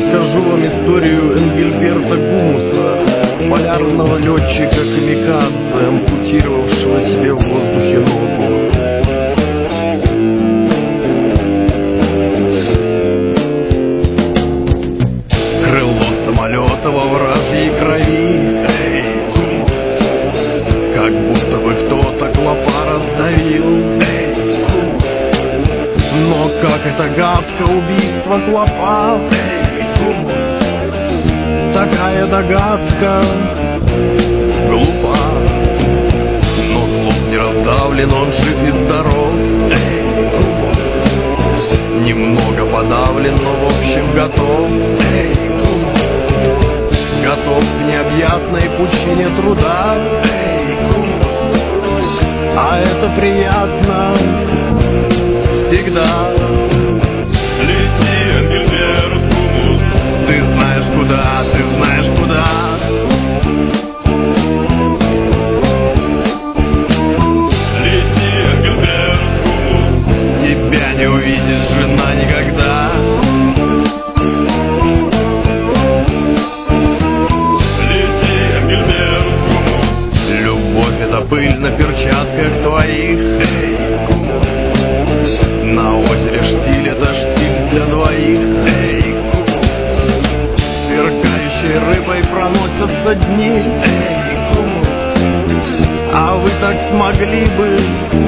расскажу вам историю Энгельберта Гумуса, полярного летчика камикадзе, ампутировавшего себе в воздухе ногу. Крыло самолета во вражьей крови, эй, Гумус, как будто бы кто-то клопа раздавил, эй, Гумус. Но как это гадко убийство клопа, эй, Гумус. Такая догадка глупа, но злоб не раздавлен, он жив и здоров, эй, Гумус. Немного подавлен, но в общем готов, эй, Гумус. Готов к необъятной пучине труда, эй, Гумус. А это приятно всегда. Лети, Энгельберт Гумус, ты знаешь куда, ты знаешь куда. Лети, Энгельберт Гумус, тебя не увидит жена никогда. Лети, Энгельберт Гумус, любовь — это пыль на перчатках твоих, эй, Гумус. На озере штиль — это штиль для двоих, эй, Гумус. Сверкающей рыбой проносятся дни, эй, Гумус. А вы так смогли бы